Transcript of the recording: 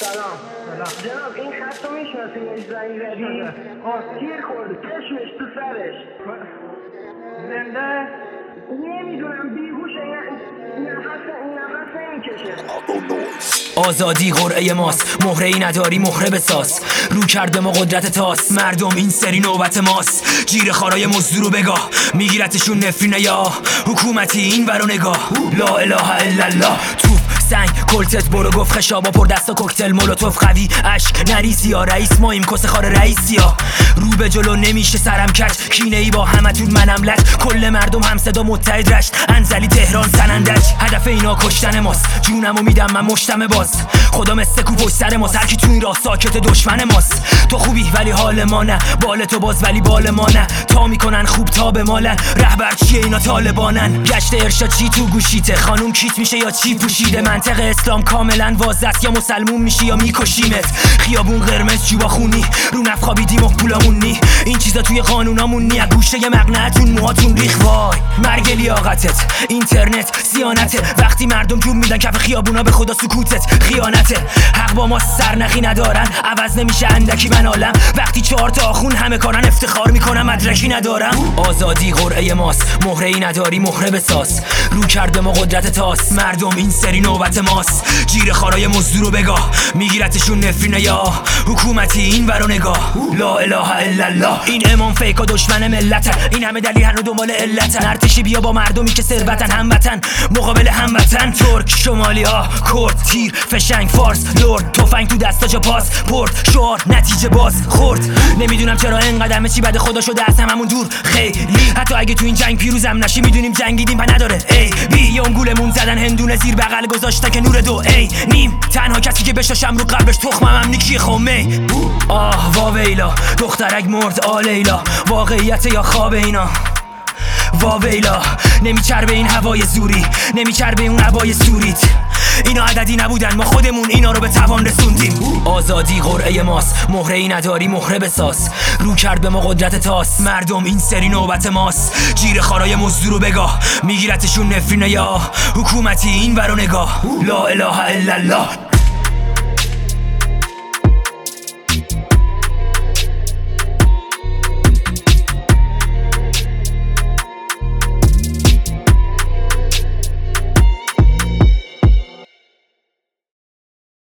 جناب این خط رو میشناسیم زنگ زدیم تیر خورده چشمش تو سرش زنده نمیدونم بیهوشه نفس نمیکشه. آزادی قرعه ماست، مهره ای نداری مهره بساز. رو کرده ما قدرت تاست، مردم این سری نوبت ماست. جیر خارای مزدور رو بگاه، میگیرتشون نفرینه یا حکومتی این ورو نگاه. لا اله الا الله. توپ سنگ کلتت برو گفت خشابا پر دستا کوکتل مولوتوف قوی اشک نریسی یا رئیس ماییم کسه خار رئیسی یا رو به جلو نمیشه سرم کج کینه ای با همتون منم لج کل مردم هم صدا متحد رشت انزلی تهران سنندج هدف اینا کشتن ماست جونمو میدم من مشتم باز خدا مثل کو پشت سر ماست هر کی تو این راه ساکت دشمن ماست تو خوبی ولی حال ما نه بال تو باز ولی بال ما نه تا میکنن خوب تا به مالن رهبر چیه اینا طالبانن گشت ارشاد چی تو گوشیته خانوم کیت میشه یا چی پوشیده منطق اسلام کاملا واضحه یا مسلمون میشی یا میکشیمت خیابون قرمز جوبا خونی رو نف خوابیدیم و پولامون نی این چیزا توی قانونامون نی گوشه ی مقنعتون موهاتون ریخ وای مرگ لیاقتت اینترنت سیانته وقتی مردم جون میدن کف خیابونا به خدا سکوتت خیانته حق با ما سرنخی ندارن عوض نمیشه اندکی من عالم وقتی 4 تا آخون همه کارن افتخار میکنم مدرکی ندارم آزادی قرعه ماست مهره ای نداری مهره بساز رو کرده ما قدرت تاست مردم این سری نوبت ماست جیر خارای مزدور رو بگاه میگیرتشون نفرینه یا حکومتی این ورو نگاه لا اله الا الله این امام فیک و دشمن ملتن این همه دلیل هنو دنبال علتن ارتشی بیا با مردمی که ثروتن هموطن مقابل هموطن ترک شمالی ها کرد تیر فشنگ فارس لرد تفنگ تو دستا جا پاس پرد شعار نتیجه باز خورد نمیدونم چرا اینقدر چی بده خدا شده از هممون دور خیلی حتی اگه تو این جنگ پیروزم نشی میدونیم جنگیدیم و نداره ای بی یوم گولمون زدن هندونه زیر بغل گذاشته که نور دو ای نیم تنها کسی که بشاشم رو قلبش تخمم نیکی خمه آه واویلا دخترک مرد آلیلا واقعیت یا خواب اینا واویلا نمیچربه این هوای زوری نمیچربه اون هوای سوریت اینا عددی نبودن ما خودمون اینا رو به توان رسوندیم آزادی قرعه ماست مهره ای نداری مهره بساز رو کرد به ما قدرت تاست مردم این سری نوبت ماست جیر خارای مزدور رو بگاه میگیرتشون نفرینه یا حکومتی این ورو نگاه لا اله الا الله